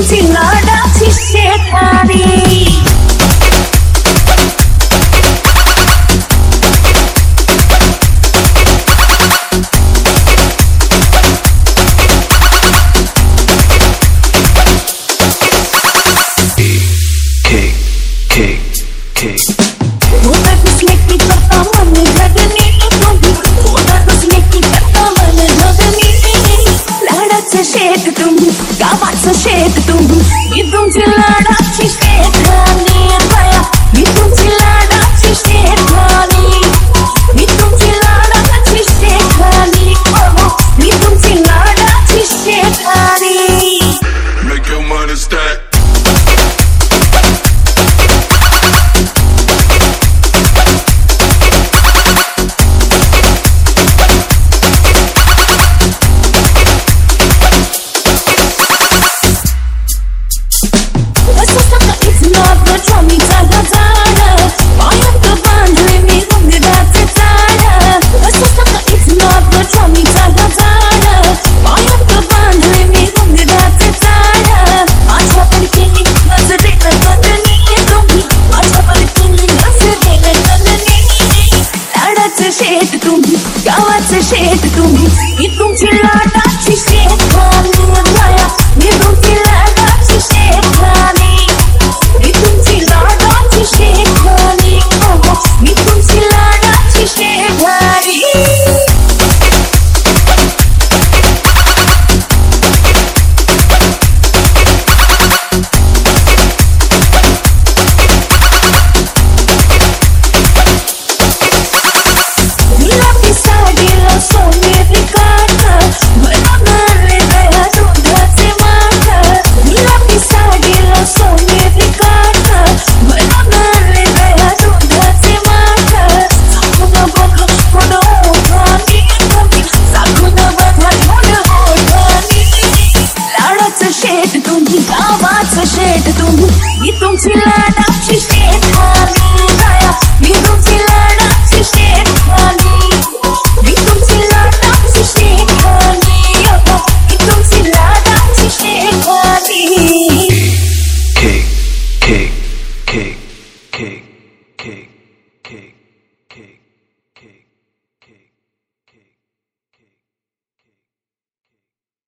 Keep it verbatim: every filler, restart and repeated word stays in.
तुमची लाडाची शेजारी. शेत तुम्ही गावाचं शेत तुम्ही मी तुमची लाडाची शेजारी बाया. मी तुमची लाडाची शेजारी. मी तुमची लाडाची शेजारी. मी तुमची लाडाची शेजारी. Make your money stack. शेत तुम्ही गावाचं शेत तुम्ही मी तुमची लाडाची शेजारी बाया. मी तुमची लाडाची शेजारी. मी तुमची लाडाची शेजारी. मी तुमची लाडाची शेजारी. शेत तुम्ही गावाचं शेत तुम्ही मी तुमची लाडाची शेजारी बाया. मी तुमची लाडाची शेजारी. मी तुमची लाडाची शेजारी. मी तुमची लाडाची शेजारी. Kick, kick, kick, kick, kick, kick, kick.